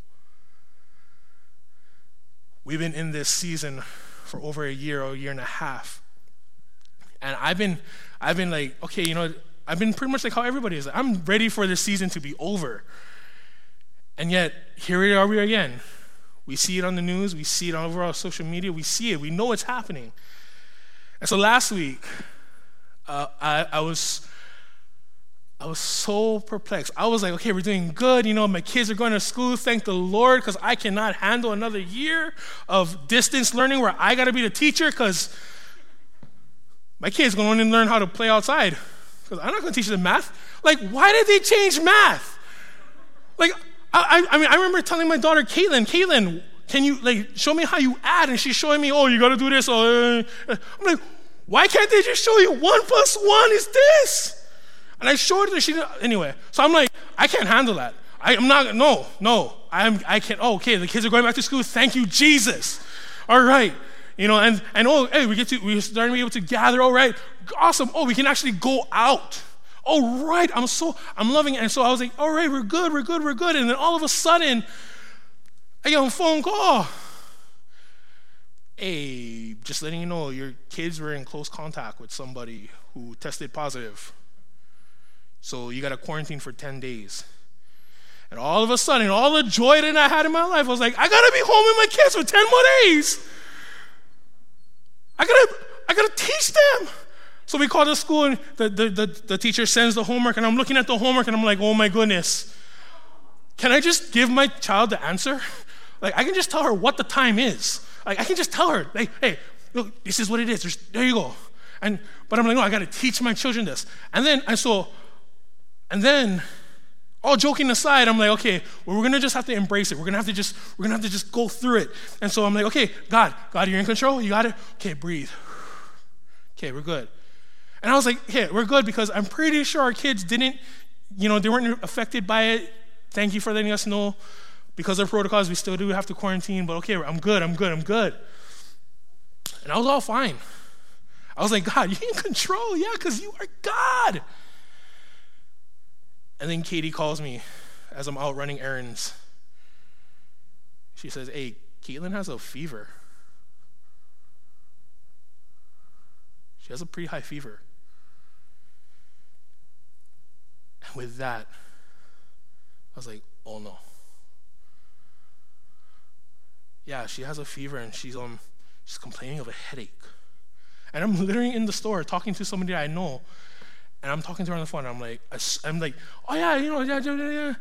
S3: We've been in this season for over a year or a year and a half. And I've been like, okay, I've been pretty much like how everybody is. I'm ready for this season to be over. And yet, here we are again. We see it on the news. We see it all over our social media. We see it. We know it's happening. And so last week, I was so perplexed. I was like, okay, we're doing good. My kids are going to school. Thank the Lord, because I cannot handle another year of distance learning where I got to be the teacher, because my kids going to learn how to play outside, because I'm not going to teach them math. Like, why did they change math? Like, I remember telling my daughter, Caitlin, can you, show me how you add? And she's showing me, you got to do this. I'm like, why can't they just show you 1 + 1 is this? And I showed her, anyway. So I'm like, I can't handle that. I can't. Oh, okay, the kids are going back to school. Thank you, Jesus. All right. Hey, we're starting to be able to gather. All right. Awesome. Oh, we can actually go out. Oh, right. I'm loving it. And so I was like, all right, we're good. And then all of a sudden, I get a phone call. Hey, just letting you know, your kids were in close contact with somebody who tested positive. So you got to quarantine for 10 days. And all of a sudden, all the joy that I had in my life, I was like, I got to be home with my kids for 10 more days. I gotta teach them. So we call the school, and the teacher sends the homework, and I'm looking at the homework, and I'm like, oh my goodness. Can I just give my child the answer? Like, I can just tell her what the time is. Like, I can just tell her, like, hey, look, this is what it is. There you go. But I'm like, no, I got to teach my children this. And then, all joking aside, I'm like, okay, well, we're gonna just have to embrace it. We're gonna have to just go through it. And so I'm like, okay, God, you're in control. You got it. Okay, breathe. Okay, we're good. And I was like, okay, we're good, because I'm pretty sure our kids didn't, they weren't affected by it. Thank you for letting us know. Because of protocols, we still do have to quarantine, but okay, I'm good. And I was all fine. I was like, God, you're in control. Yeah, because you are God. And then Katie calls me as I'm out running errands. She says, hey, Caitlin has a fever. She has a pretty high fever. And with that, I was like, oh no. Yeah, she has a fever, and she's complaining of a headache. And I'm literally in the store talking to somebody I know, and I'm talking to her on the phone, and I'm like, oh yeah, yeah.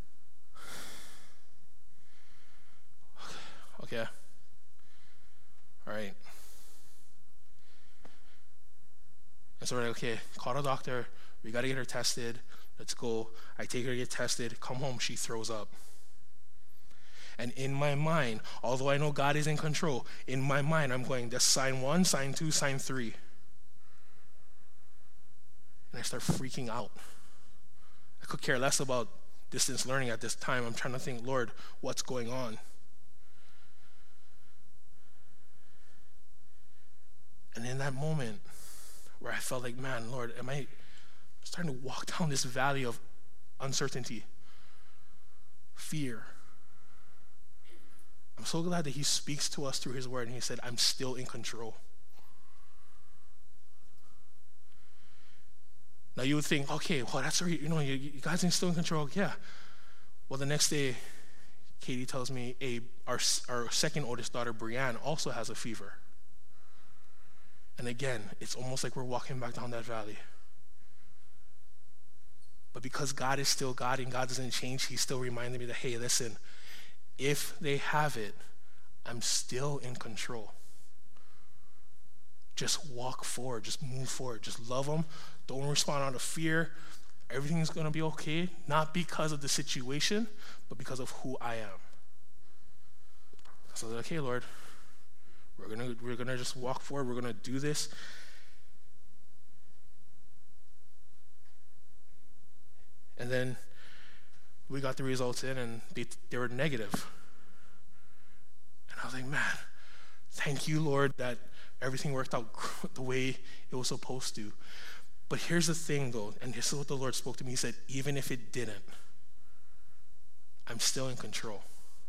S3: Okay. All right. And so we're like, okay, call the doctor. We got to get her tested. Let's go. I take her to get tested. Come home, she throws up. And in my mind, although I know God is in control, in my mind, I'm going, that's sign 1, sign 2, sign 3. And I start freaking out. I could care less about distance learning at this time. I'm trying to think, Lord, what's going on? And in that moment where I felt like, man, Lord, am I starting to walk down this valley of uncertainty, fear? I'm so glad that he speaks to us through his word, and he said, I'm still in control. Now you would think, okay, well, that's right, you guys are still in control. Yeah. Well, the next day, Katie tells me, our second oldest daughter, Brianne, also has a fever. And again, it's almost like we're walking back down that valley. But because God is still God and God doesn't change, he's still reminding me that, hey, listen, if they have it, I'm still in control. Just walk forward, just move forward, just love them. Don't respond out of fear. Everything's going to be okay, not because of the situation, but because of who I am. So I was like, okay, Lord, we're gonna just walk forward. We're gonna do this. And then we got the results in, and they were negative. And I was like, man, thank you, Lord, that everything worked out the way it was supposed to. But here's the thing, though, and this is what the Lord spoke to me. He said, even if it didn't, I'm still in control.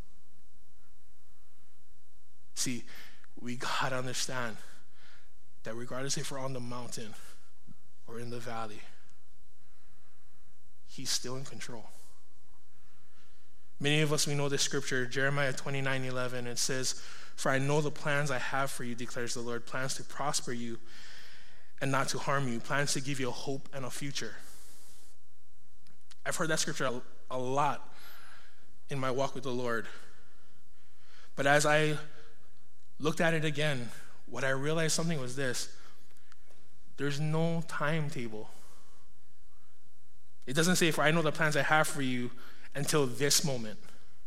S3: See, we got to understand that regardless if we're on the mountain or in the valley, he's still in control. Many of us, we know this scripture, Jeremiah 29:11. It says, for I know the plans I have for you, declares the Lord, plans to prosper you and not to harm you, plans to give you a hope and a future. I've heard that scripture a lot in my walk with the Lord. But as I looked at it again, what I realized something was this: there's no timetable. It doesn't say, for I know the plans I have for you until this moment.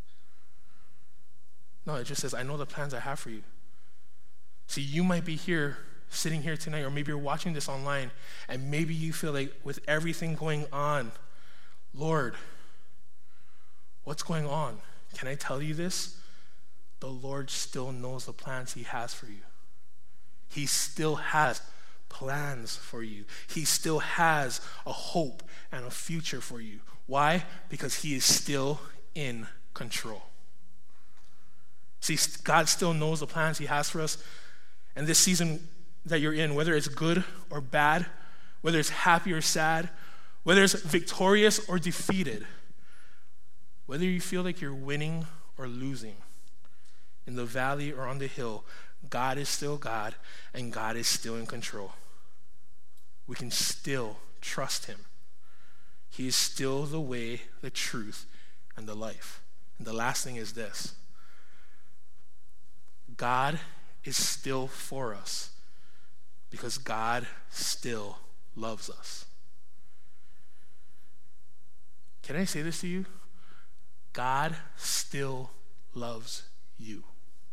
S3: No, it just says, I know the plans I have for you. See, you might be here, sitting here tonight, or maybe you're watching this online, and maybe you feel like with everything going on, Lord, what's going on? Can I tell you this? The Lord still knows the plans he has for you. He still has plans for you. He still has a hope and a future for you. Why? Because he is still in control. See, God still knows the plans he has for us. And this season that you're in, whether it's good or bad, whether it's happy or sad, whether it's victorious or defeated, whether you feel like you're winning or losing, in the valley or on the hill, God is still God, and God is still in control. We can still trust him. He is still the way, the truth, and the life. And the last thing is this: God is still for us because God still loves us. Can I say this to you? God still loves you.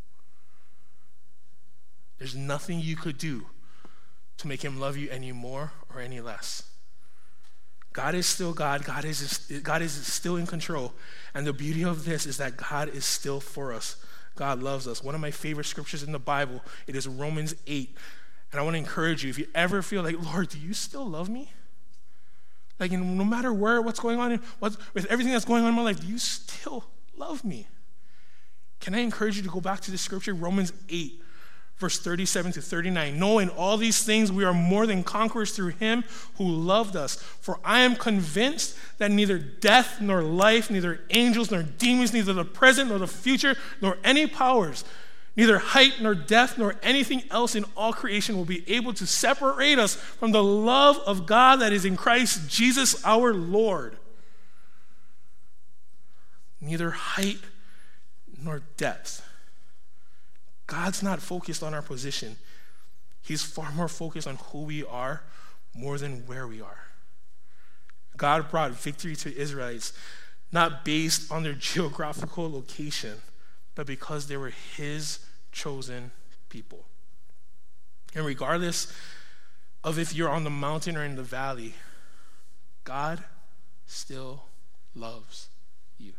S3: There's nothing you could do to make him love you any more or any less. God is still God. God is still in control. And the beauty of this is that God is still for us. God loves us. One of my favorite scriptures in the Bible, it is Romans 8. And I want to encourage you, if you ever feel like, Lord, do you still love me? Like, no matter what's going on, with everything that's going on in my life, do you still love me? Can I encourage you to go back to the scripture, Romans 8, verse 37 to 39. Knowing all these things, we are more than conquerors through him who loved us. For I am convinced that neither death nor life, neither angels nor demons, neither the present nor the future, nor any powers, neither height nor depth nor anything else in all creation will be able to separate us from the love of God that is in Christ Jesus our Lord. Neither height nor depth. God's not focused on our position. He's far more focused on who we are more than where we are. God brought victory to Israelites not based on their geographical location, but because they were his chosen people. And regardless of if you're on the mountain or in the valley, God still loves you.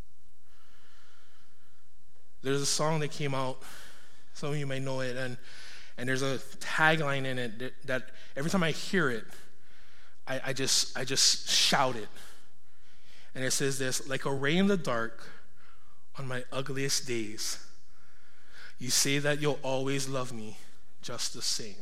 S3: There's a song that came out, some of you may know it, and there's a tagline in it that every time I hear it, I just shout it. And it says this: like a ray in the dark on my ugliest days, you say that you'll always love me just the same.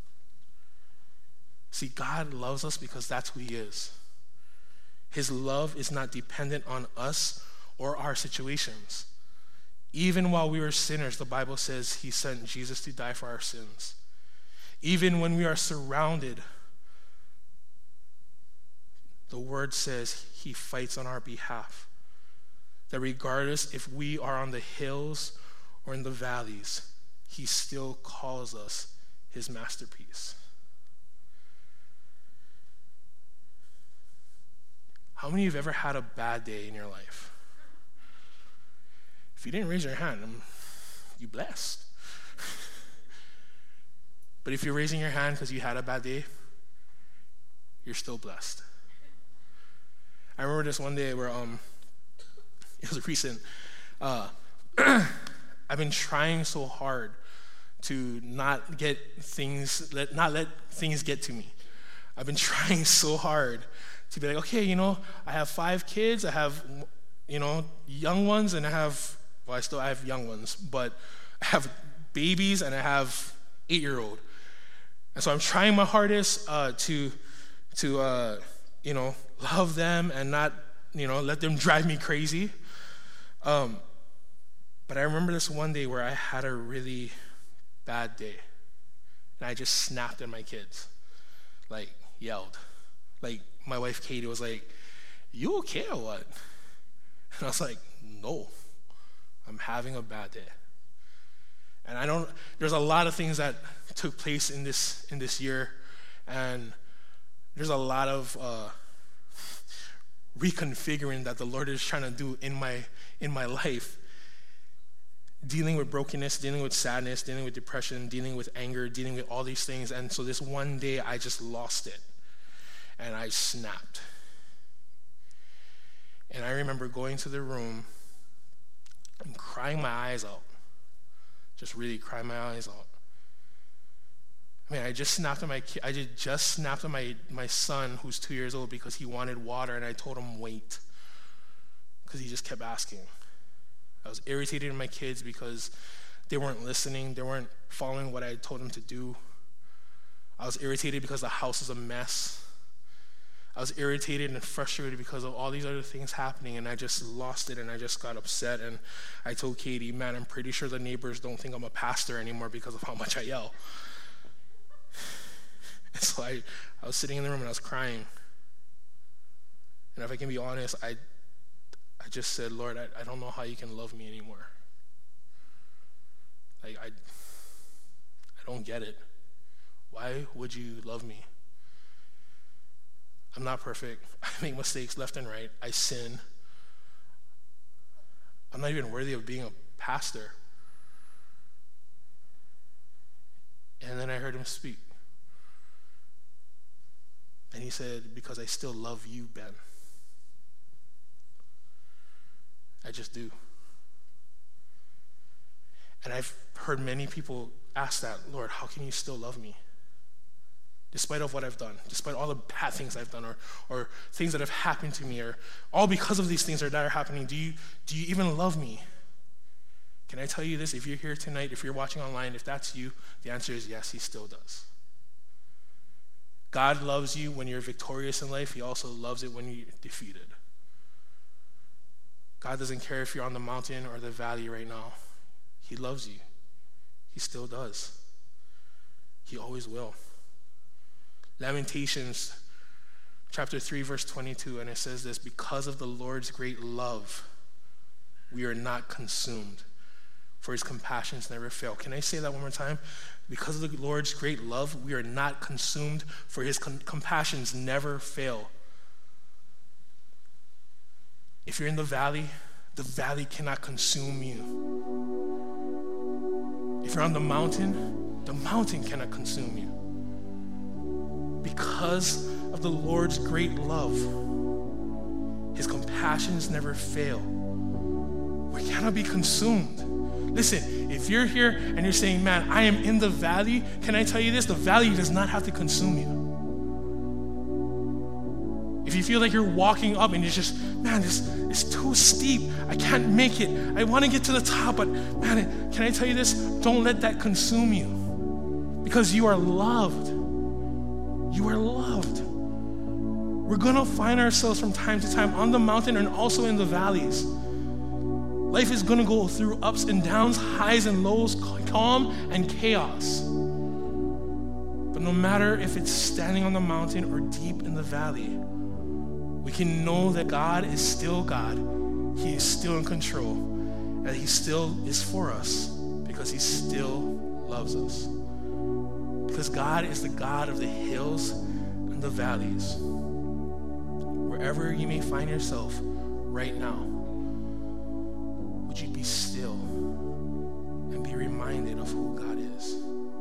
S3: See, God loves us because that's who he is. His love is not dependent on us or our situations. Even while we were sinners, the Bible says he sent Jesus to die for our sins. Even when we are surrounded the word says he fights on our behalf. That regardless if we are on the hills or in the valleys, he still calls us his masterpiece. How many of you have ever had a bad day in your life? If you didn't raise your hand, you blessed. But if you're raising your hand because you had a bad day, you're still blessed. I remember this one day where it was recent. I've been trying so hard to not let things get to me. I've been trying so hard to be like, okay, I have 5 kids. I have, young ones, and I have young ones, but I have babies and I have 8-year-old. And so I'm trying my hardest to love them and not, let them drive me crazy. But I remember this one day where I had a really bad day. And I just snapped at my kids, yelled. My wife Katie was like, "You okay or what?" And I was like, "No, I'm having a bad day." And there's a lot of things that took place in this year, and there's a lot of reconfiguring that the Lord is trying to do in my life, dealing with brokenness, dealing with sadness, dealing with depression, dealing with anger, dealing with all these things. And so this one day I just lost it and I snapped. And I remember going to the room and crying my eyes out, just really crying my eyes out. I just snapped at my son who's 2 years old because he wanted water, and I told him wait, because he just kept asking. I was irritated at my kids because they weren't listening, they weren't following what I told them to do. I was irritated because the house is a mess. I was irritated and frustrated because of all these other things happening, and I just lost it, and I just got upset. And I told Katie, "Man, I'm pretty sure the neighbors don't think I'm a pastor anymore because of how much I yell." And so I was sitting in the room and I was crying. And if I can be honest, I just said, "Lord, I don't know how you can love me anymore. I don't get it. Why would you love me? I'm not perfect. I make mistakes left and right. I sin. I'm not even worthy of being a pastor." And then I heard him speak. And he said, "Because I still love you, Ben. I just do." And I've heard many people ask that, "Lord, how can you still love me? Despite of what I've done, despite all the bad things I've done, or things that have happened to me, or all because of these things that are happening, do you even love me?" Can I tell you this? If you're here tonight, if you're watching online, if that's you, the answer is yes, he still does. God loves you when you're victorious in life. He also loves it when you're defeated. God doesn't care if you're on the mountain or the valley right now. He loves you. He still does. He always will. Lamentations chapter 3, verse 22, and it says this: "Because of the Lord's great love, we are not consumed, for his compassions never fail." Can I say that one more time? Because of the Lord's great love, we are not consumed, for his compassions never fail. If you're in the valley cannot consume you. If you're on the mountain cannot consume you. Because of the Lord's great love, his compassions never fail. We cannot be consumed. Listen, if you're here and you're saying, "Man, I am in the valley," can I tell you this? The valley does not have to consume you. If you feel like you're walking up and you're just, "Man, this is too steep. I can't make it. I want to get to the top, but man, can I tell you this? Don't let that consume you, because you are loved. You are loved. We're going to find ourselves from time to time on the mountain and also in the valleys. Life is going to go through ups and downs, highs and lows, calm and chaos. But no matter if it's standing on the mountain or deep in the valley, We can know that God is still God. He is still in control. And he still is for us because he still loves us. Because God is the God of the hills and the valleys. Wherever you may find yourself right now, would you be still and be reminded of who God is?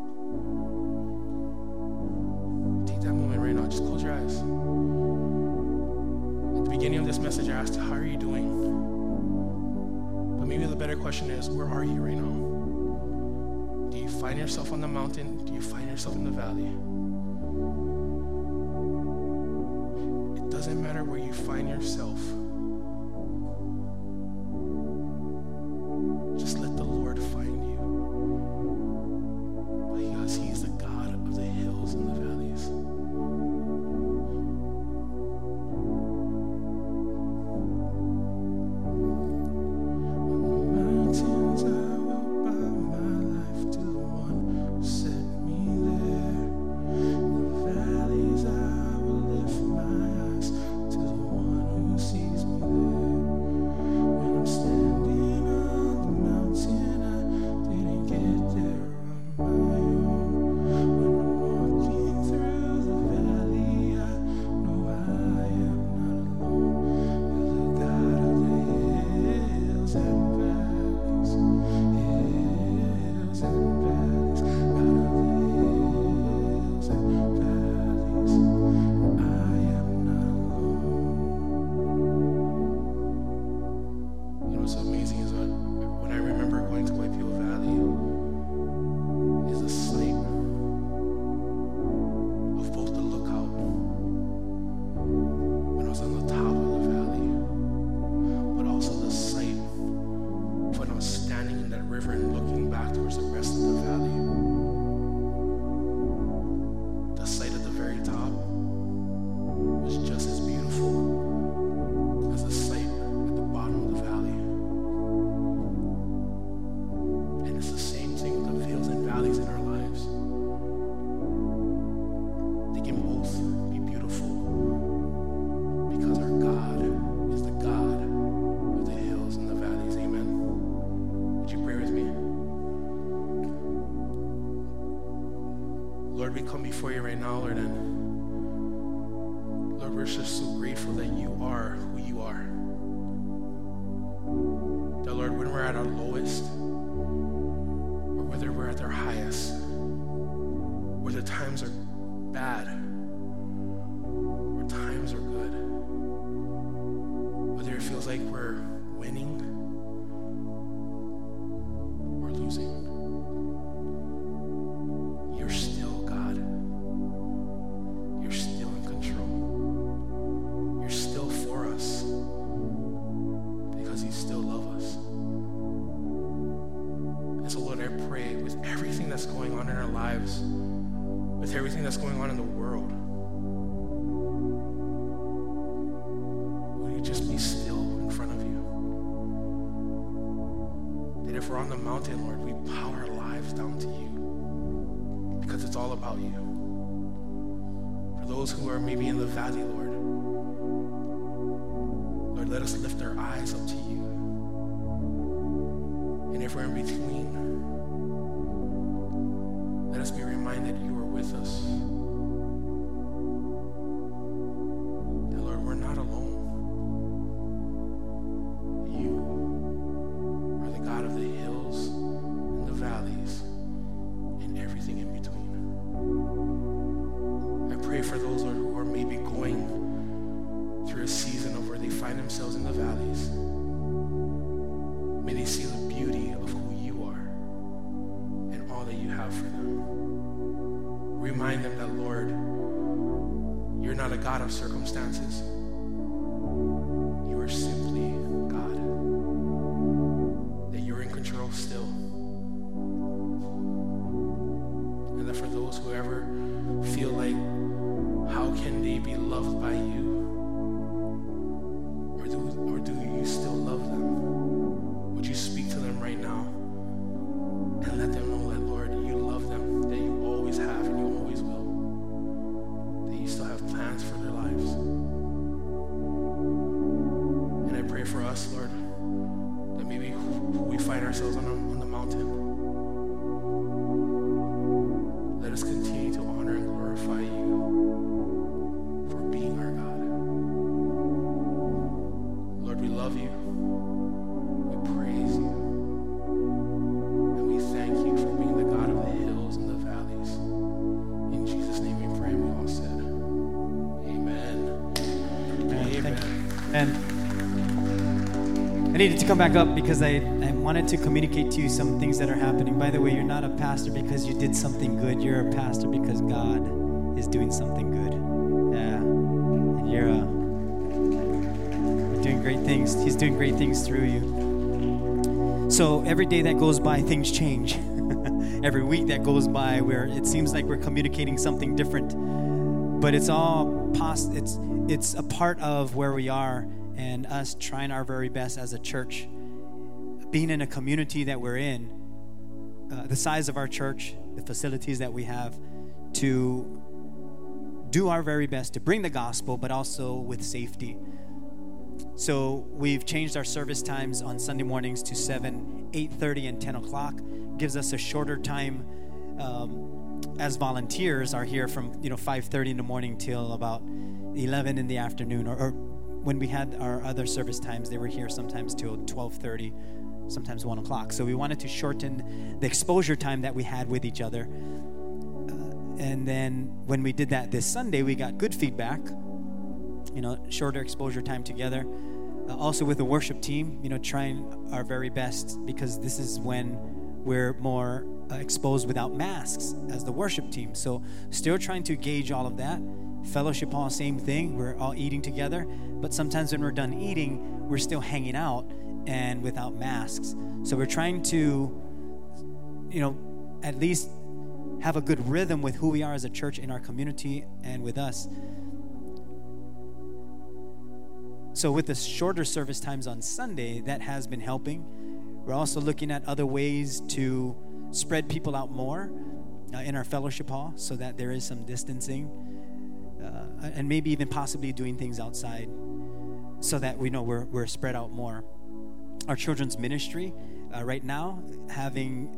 S3: Take that moment right now. Just close your eyes. At the beginning of this message, I asked, how are you doing? But maybe the better question is, where are you right now? Do you find yourself on the mountain? Do you find yourself in the valley? It doesn't matter where you find yourself. Just let the Lord find you. Because he is the God of the hills and the valleys. Mountains I will bow my life to the one who set me there. In the valleys I will lift my eyes to the one who sees me there. When I'm standing on the mountain, I didn't get there on my own. When I'm walking through the valley, I know I am not alone. You're the God of the hills and valleys, hills and valleys, God of the hills and valleys. I am not alone. You know what's so amazing is that when I remember going to White People Valley, is the sight of both the lookout when I was on the top of the valley, but also the sight when I was standing in that river and looking back towards the rest of the valley. The sight at the very top was just as beautiful as the sight at the bottom of the valley. And it's the same thing with the hills and valleys in our lives. They can both be beautiful because our God is the God of the hills and the valleys. Amen. Would you pray with me? Lord, we come before you right now, Lord, and Lord, we're just so grateful that you are who you are. That, Lord, when we're at our lowest, or whether we're at our highest, whether times are bad, or times are good, whether it feels like we're winning or losing, you're still God. You're still in control. You're still for us because you still love us. And so, Lord, I pray with everything that's going on in our lives, with everything that's going on in the world, will you just be still in front of you? That if we're on the mountain, Lord, we bow our lives down to you because it's all about you. For those who are maybe in the valley, Lord, Lord, let us lift our eyes up to you. And if we're in between, let us be reminded you are with us. That, Lord, we're not alone. You are the God of the hills and the valleys and everything in between. I pray for those, Lord, who are maybe going through a season of where they find themselves in the valleys. May they see the beauty of who you are and all that you have for them. Remind them that, Lord, you're not a God of circumstances. You are simply God. That you're in control still. And that for those who ever feel like, how can they be loved by you? Or do you still love them? Would you speak to them right now and let them know that, Lord, you love them, that you always have and you always will, that you still have plans for their lives. find ourselves on the mountain, let us continue to honor and glorify you for being our God. Lord, we love you. We praise you. And we thank you for being the God of the hills and the valleys. In Jesus' name we pray, and we all said, amen. Amen.
S1: And I needed to come back up because I wanted to communicate to you some things that are happening. By the way, you're not a pastor because you did something good. You're a pastor because God is doing something good. Yeah. And you're doing great things. He's doing great things through you. So every day that goes by, things change. Every week that goes by where it seems like we're communicating something different. But it's all it's a part of where we are and us trying our very best as a church, being in a community that we're in, the size of our church, the facilities that we have, to do our very best to bring the gospel, but also with safety. So we've changed our service times on Sunday mornings to 7, 8:30, and 10 o'clock. Gives us a shorter time as volunteers are here from 5:30 in the morning till about 11 in the afternoon, or when we had our other service times, they were here sometimes till 12:30, sometimes 1 o'clock. So we wanted to shorten the exposure time that we had with each other. And then when we did that this Sunday, we got good feedback, shorter exposure time together. Also with the worship team, trying our very best, because this is when we're more exposed without masks as the worship team. So still trying to gauge all of that. Fellowship hall, same thing. We're all eating together, but sometimes when we're done eating, we're still hanging out and without masks. So we're trying to, at least have a good rhythm with who we are as a church in our community and with us. So with the shorter service times on Sunday, that has been helping. We're also looking at other ways to spread people out more in our fellowship hall so that there is some distancing. And maybe even possibly doing things outside so that we know we're spread out more. Our children's ministry right now, having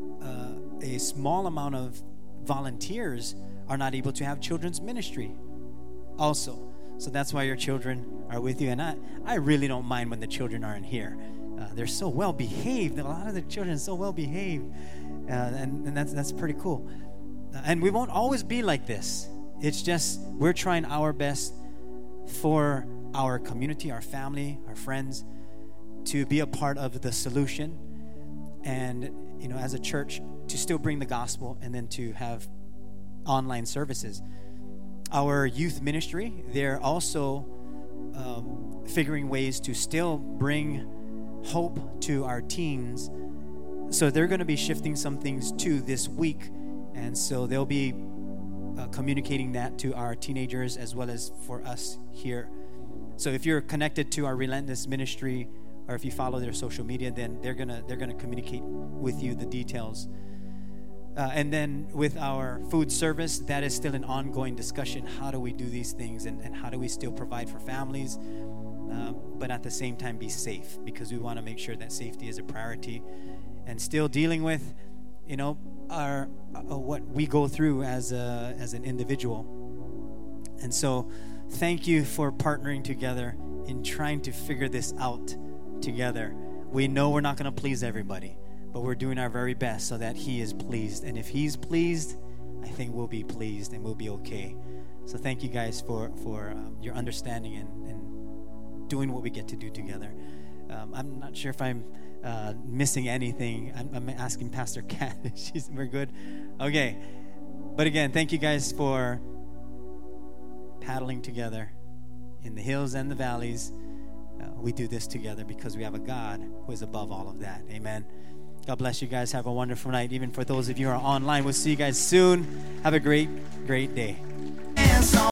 S1: a small amount of volunteers, are not able to have children's ministry also. So that's why your children are with you. And I really don't mind when the children aren't here. They're so well behaved. A lot of the children are so well behaved. And that's pretty cool. And we won't always be like this. It's just we're trying our best for our community, our family, our friends, to be a part of the solution. And, as a church, to still bring the gospel and then to have online services. Our youth ministry, they're also figuring ways to still bring hope to our teens. So they're going to be shifting some things too this week. And so they'll be communicating that to our teenagers as well as for us here. So if you're connected to our Relentless ministry, or if you follow their social media, then they're gonna communicate with you the details. And then with our food service, that is still an ongoing discussion. How do we do these things, and how do we still provide for families, but at the same time be safe, because we want to make sure that safety is a priority, and still dealing with, our what we go through as an individual. And so thank you for partnering together in trying to figure this out together. We know we're not going to please everybody, but we're doing our very best so that He is pleased. And if He's pleased, I think we'll be pleased and we'll be okay. So thank you guys for your understanding and doing what we get to do together. I'm not sure if I'm missing anything. I'm asking Pastor Kat. We're good? Okay. But again, thank you guys for paddling together in the hills and the valleys. We do this together because we have a God who is above all of that. Amen. God bless you guys. Have a wonderful night. Even for those of you who are online, we'll see you guys soon. Have a great, great day.